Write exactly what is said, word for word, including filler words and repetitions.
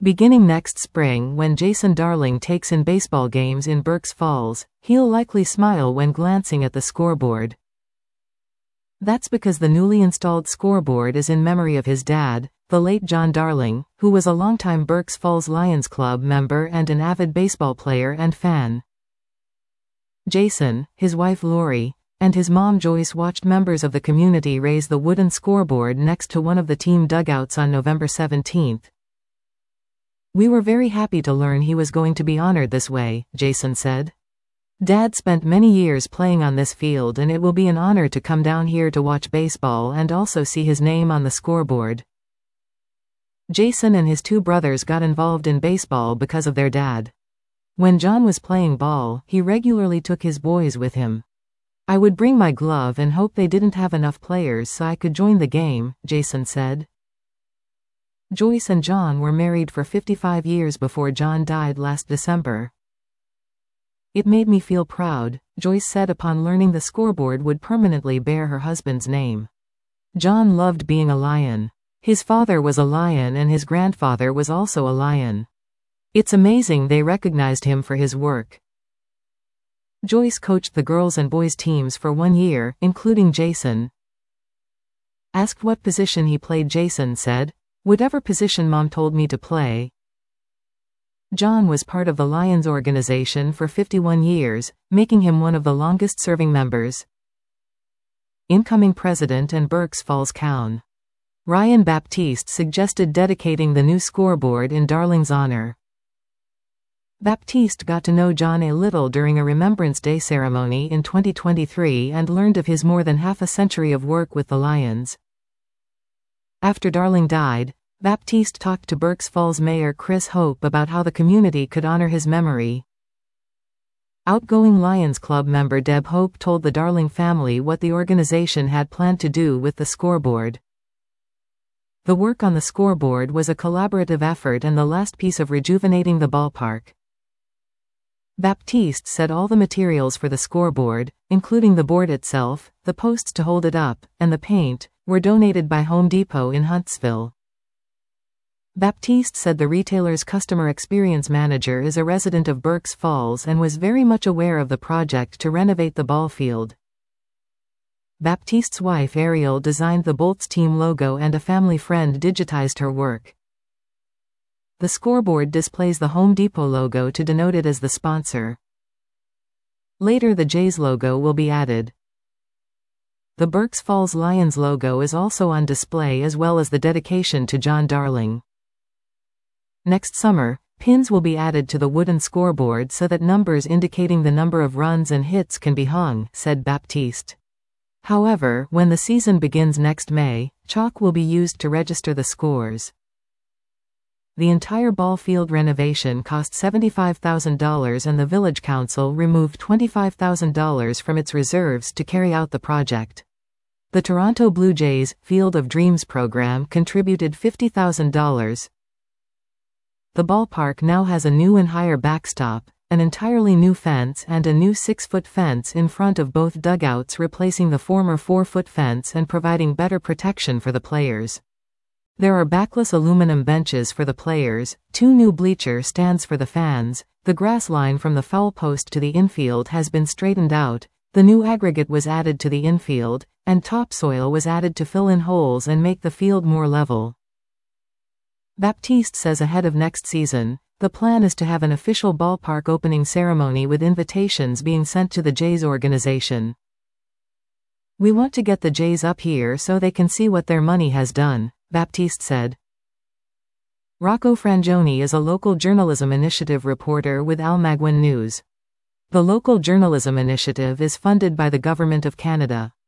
Beginning next spring, when Jason Darling takes in baseball games in Berks Falls, he'll likely smile when glancing at the scoreboard. That's because the newly installed scoreboard is in memory of his dad, the late John Darling, who was a longtime Berks Falls Lions Club member and an avid baseball player and fan. Jason, his wife Lori, and his mom Joyce watched members of the community raise the wooden scoreboard next to one of the team dugouts on November seventeenth. "We were very happy to learn he was going to be honored this way," Jason said. "Dad spent many years playing on this field, and it will be an honor to come down here to watch baseball and also see his name on the scoreboard." Jason and his two brothers got involved in baseball because of their dad. When John was playing ball, he regularly took his boys with him. "I would bring my glove and hope they didn't have enough players so I could join the game," Jason said. Joyce and John were married for fifty-five years before John died last December. "It made me feel proud," Joyce said upon learning the scoreboard would permanently bear her husband's name. "John loved being a Lion. His father was a Lion and his grandfather was also a Lion. It's amazing they recognized him for his work." Joyce coached the girls and boys teams for one year, including Jason. Asked what position he played, Jason said, "Whatever position Mom told me to play." John was part of the Lions organization for fifty-one years, making him one of the longest-serving members. Incoming president and Berks Falls County Ryan Baptiste suggested dedicating the new scoreboard in Darling's honor. Baptiste got to know John a little during a Remembrance Day ceremony in twenty twenty-three and learned of his more than half a century of work with the Lions. After Darling died, Baptiste talked to Berks Falls Mayor Chris Hope about how the community could honor his memory. Outgoing Lions Club member Deb Hope told the Darling family what the organization had planned to do with the scoreboard. "The work on the scoreboard was a collaborative effort and the last piece of rejuvenating the ballpark." Baptiste said all the materials for the scoreboard, including the board itself, the posts to hold it up, and the paint, were donated by Home Depot in Huntsville. Baptiste said the retailer's customer experience manager is a resident of Berks Falls and was very much aware of the project to renovate the ball field. Baptiste's wife Ariel designed the Bolts team logo and a family friend digitized her work. The scoreboard displays the Home Depot logo to denote it as the sponsor. Later the Jays logo will be added. The Berks Falls Lions logo is also on display as well as the dedication to John Darling. Next summer, pins will be added to the wooden scoreboard so that numbers indicating the number of runs and hits can be hung, said Baptiste. However, when the season begins next May, chalk will be used to register the scores. The entire ball field renovation cost seventy-five thousand dollars and the Village Council removed twenty-five thousand dollars from its reserves to carry out the project. The Toronto Blue Jays Field of Dreams program contributed fifty thousand dollars. The ballpark now has a new and higher backstop, an entirely new fence and a new six-foot fence in front of both dugouts, replacing the former four-foot fence and providing better protection for the players. There are backless aluminum benches for the players, two new bleacher stands for the fans, the grass line from the foul post to the infield has been straightened out, the new aggregate was added to the infield, and topsoil was added to fill in holes and make the field more level. Baptiste says ahead of next season, the plan is to have an official ballpark opening ceremony with invitations being sent to the Jays organization. "We want to get the Jays up here so they can see what their money has done," Baptiste said. Rocco Frangioni is a local journalism initiative reporter with Almaguin News. The local journalism initiative is funded by the Government of Canada.